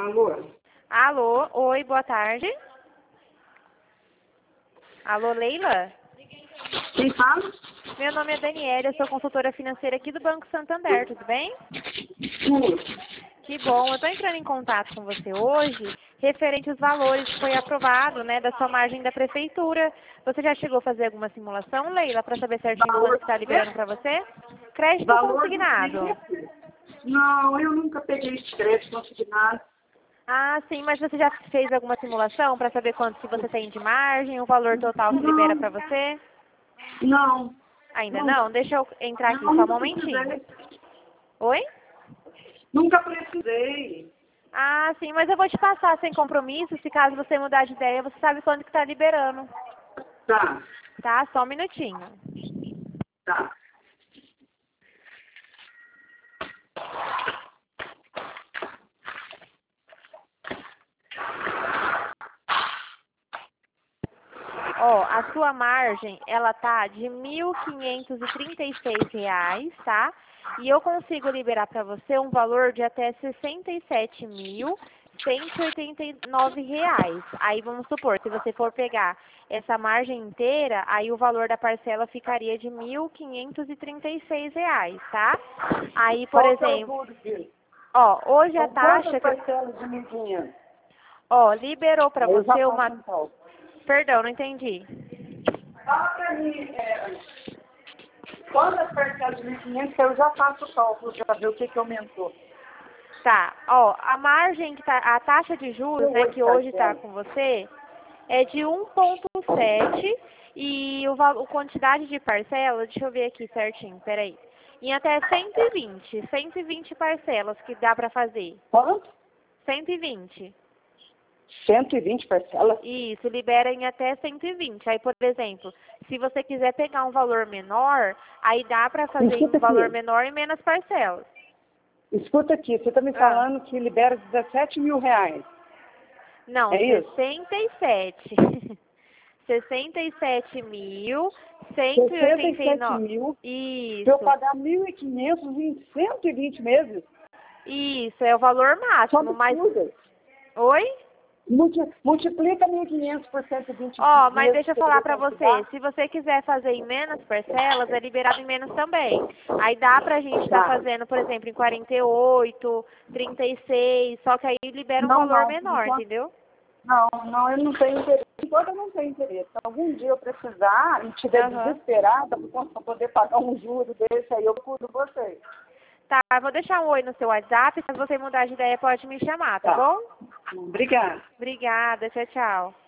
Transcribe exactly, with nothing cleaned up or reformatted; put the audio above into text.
Alô? Alô, oi, boa tarde. Alô, Leila? Quem fala? Meu nome é Daniela, eu sou consultora financeira aqui do Banco Santander, tudo bem? Tudo. Que bom, eu estou entrando em contato com você hoje, referente aos valores que foi aprovado, né, da sua margem da prefeitura. Você já chegou a fazer alguma simulação, Leila, para saber certinho quanto Valor está liberando para você? Crédito ou Valor do consignado? crédito? Não, eu nunca peguei esse crédito consignado. Ah, sim, mas você já fez alguma simulação para saber quanto que você tem de margem, o valor total que libera Não, para você? não, Ainda não, não? Deixa eu entrar aqui não, só um nunca momentinho. precisei. Oi? Nunca precisei. Ah, sim, mas eu vou te passar sem compromisso. Se caso você mudar de ideia, você sabe quanto que está liberando. Tá, Tá? Só um minutinho. tá. Ó, a sua margem, ela tá de mil quinhentos e trinta e seis reais, tá? E eu consigo liberar para você um valor de até sessenta e sete mil cento e oitenta e nove reais. Aí vamos supor, se você for pegar essa margem inteira, aí o valor da parcela ficaria de mil quinhentos e trinta e seis reais, tá? Aí, por Qual que é o exemplo, juro disso? ó, hoje a São quantas taxa que, parcelas de mil e quinhentos? ó, liberou para Aí eu já você faço uma, um cálculo. perdão, não entendi. Fala pra mim, é, quantas parcelas de mil e quinhentos que eu já faço o cálculo para ver o que que aumentou. Tá, ó, a margem que tá, a taxa de juros, São né, oito que hoje está parcelas. com você, é de um vírgula sete e o val- a quantidade de parcelas, deixa eu ver aqui certinho, peraí. Em até cento e vinte, cento e vinte parcelas que dá para fazer. Quanto? cento e vinte. cento e vinte parcelas? Isso, libera em até cento e vinte. Aí, por exemplo, se você quiser pegar um valor menor, aí dá para fazer em Escuta um valor aqui. menor e menos parcelas. Escuta aqui. Você está me Ah. falando que libera dezessete mil reais. Não, É isso? sessenta e sete. sessenta e sete mil, cento e sessenta oitenta e e sete nove. mil para eu Isso. pagar mil e quinhentos em cento e vinte meses? Isso, é o valor Só máximo, mas... absurdo. Oi? Multi, multiplica mil e quinhentos por cento e vinte Ó, mas meses deixa eu que eu falar vou pra ter que você. dar. Se você quiser fazer em menos parcelas, é liberado em menos também. Aí dá pra gente estar Tá. fazendo, por exemplo, em quarenta e oito, trinta e seis, só que aí libera um Não, valor não. Por menor, enquanto, entendeu? não, não, eu não tenho interesse. Enquanto eu não tenho interesse. Se algum dia eu precisar e estiver Aham. desesperada para poder pagar um juro desse, aí eu procuro vocês. Tá, eu vou deixar um oi no seu WhatsApp. Se você mudar de ideia, pode me chamar, tá Tá. bom? Obrigada. Obrigada, tchau, tchau.